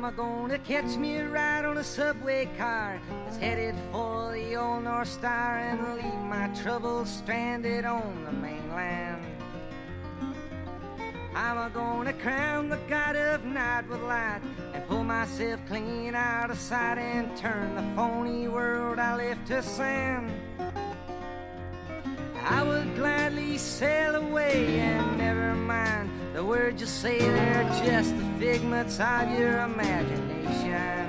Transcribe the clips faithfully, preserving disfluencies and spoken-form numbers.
I'm a gonna catch me a ride on a subway car that's headed for the old North Star and leave my troubles stranded on the mainland. I'm a gonna crown the god of night with light and pull myself clean out of sight and turn the phony world I left to sand. I would gladly sail away and never mind the words you say, they're just the figments of your imagination.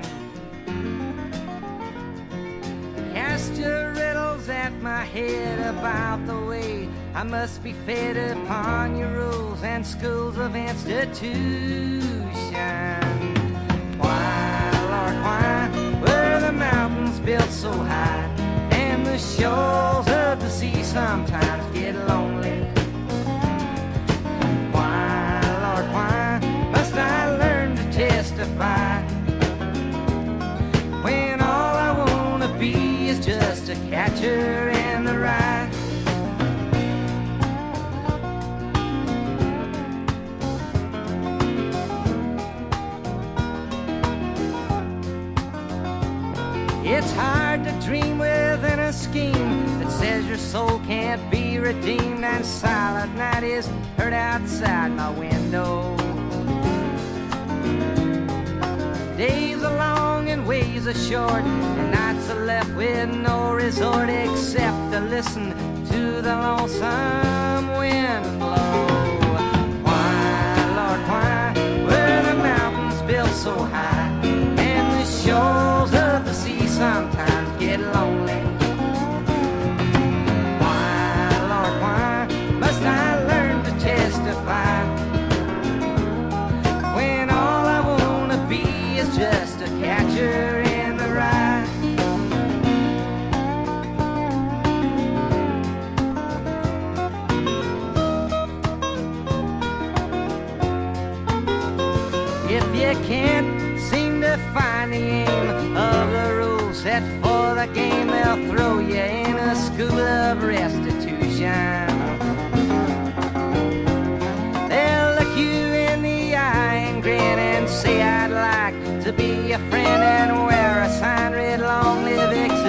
Cast your riddles at my head about the way I must be fed upon your rules and schools of institution. Why, Lord, why were the mountains built so high and the shores of the sea sometimes get lonely? Why, Lord, why must I learn to testify when all I want to be is just a catcher in the rye? It's hard to dream within a scheme that says your soul can't be redeemed, and silent night is heard outside my window. Days are long and ways are short, and nights are left with no resort except to listen to the lonesome wind blow. Why, Lord, why were the mountains built so high and the shores of the sea sometimes get lonely? Why, Lord, why must I learn to testify when all I want to be is just a catcher in the rye? If you can't seem to find the aim of the rules set for the game, they'll throw you in a school of restitution. They'll look you in the eye and grin and say, I'd like to be your friend, and wear a sign read, long live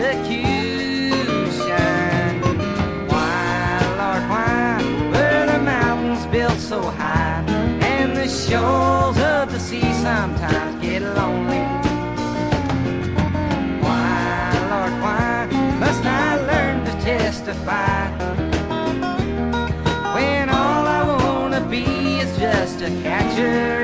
execution. Why, Lord, why were the mountains built so high and the shores of the sea sometimes get lonely? Why, Lord, why must I learn to testify when all I want to be is just a catcher